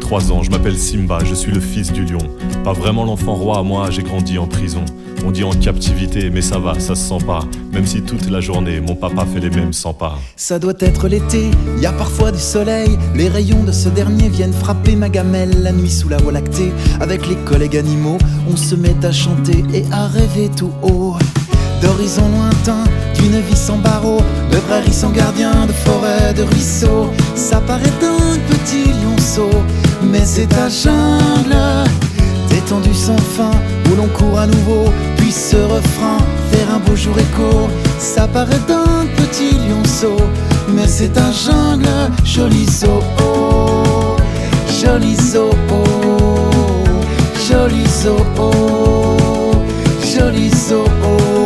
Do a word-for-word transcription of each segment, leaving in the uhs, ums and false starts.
trois ans, je m'appelle Simba, je suis le fils du lion. Pas vraiment l'enfant roi, moi j'ai grandi en prison. On dit en captivité, mais ça va, ça se sent pas. Même si toute la journée, mon papa fait les mêmes cent pas. Ça doit être l'été, y a parfois du soleil. Les rayons de ce dernier viennent frapper ma gamelle. La nuit sous la voie lactée, avec les collègues animaux, on se met à chanter et à rêver tout haut. D'horizons lointains, d'une vie sans barreaux, de prairies sans gardien, de forêts, de ruisseaux. Ça paraît un petit lionceau, mais c'est ta jungle détendue sans fin, où l'on court à nouveau, puis ce refrain, faire un beau jour écho. Ça paraît d'un petit lionceau, mais c'est un jungle, joli zoo, oh, joli zoo, oh, joli zoo, oh, joli zoo, oh.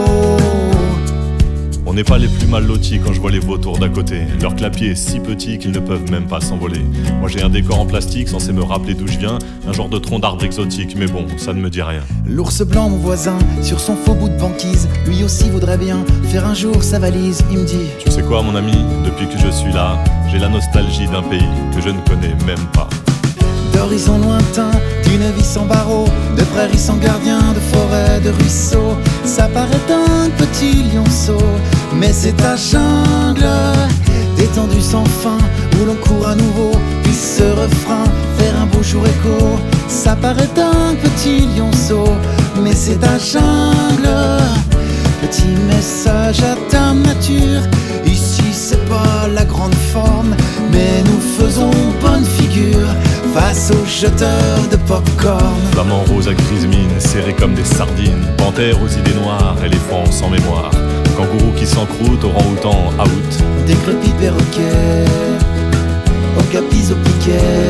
On n'est pas les plus mal lotis quand je vois les vautours d'à côté. Leur clapier est si petit qu'ils ne peuvent même pas s'envoler. Moi j'ai un décor en plastique censé me rappeler d'où je viens, un genre de tronc d'arbre exotique, mais bon, ça ne me dit rien. L'ours blanc, mon voisin, sur son faux bout de banquise, lui aussi voudrait bien faire un jour sa valise. Il me dit: tu sais quoi mon ami, depuis que je suis là, j'ai la nostalgie d'un pays que je ne connais même pas. D'horizons lointains, d'une vie sans barreaux, de prairies sans gardien, de forêts, de ruisseaux. Ça paraît un petit lionceau, mais c'est ta jungle détendue sans fin, où l'on court à nouveau, puis ce refrain, faire un beau jour écho. Ça paraît un petit lionceau, mais c'est ta jungle. Petit message à ta nature, ici c'est pas la grande forme, mais nous faisons bonne figure face aux jeteurs de pop-corn. Flamant rose à grise mine, serrés comme des sardines, panthères aux idées noires, éléphants sans mémoire, kangourous qui s'encroutent, orang-outang out. Décrépit perroquet, okapis au piquet.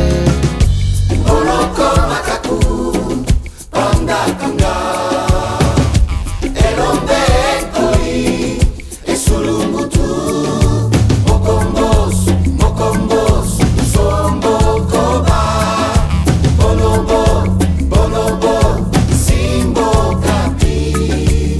Oloko macaco, panda kanga, elombe koi, esulungutu, mokombos, mokombos, sombo koba, bonobo, bonobo, simbo kapi.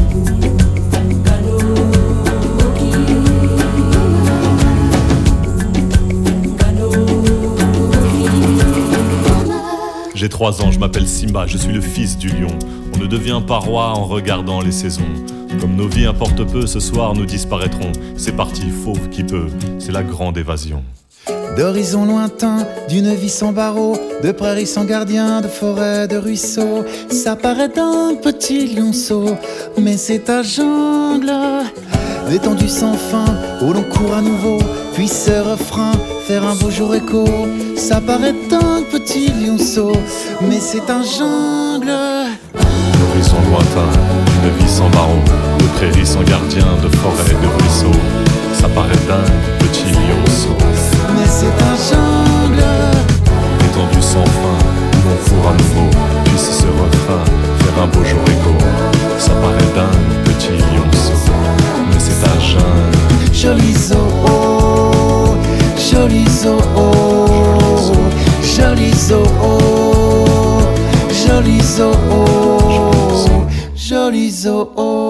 J'ai trois ans, je m'appelle Simba, je suis le fils du lion. On ne devient pas roi en regardant les saisons. Comme nos vies importent peu, ce soir nous disparaîtrons. C'est parti, fauve qui peut, c'est la grande évasion. D'horizons lointains, d'une vie sans barreaux, de prairies sans gardien, de forêts, de ruisseaux. Ça paraît un petit lionceau, mais c'est ta jungle détendue sans fin, où l'on court à nouveau, puis ce refrain, faire un beau jour écho. Ça paraît un petit lionceau, mais c'est un jungle. D'horizons lointains, d'une vie sans barreaux, de prairies sans gardien, de forêts, de ruisseaux. Ça paraît dingue, petit lionceau, mais c'est un jungle étendu sans fin, où l'on court à nouveau, puisse ce refrain, faire un beau jour écho. Ça paraît dingue, petit lionceau, mais c'est un jungle. Joli zoo, oh, joli zoo, oh, joli zoo, oh, joli zoo, oh, joli zoo, oh.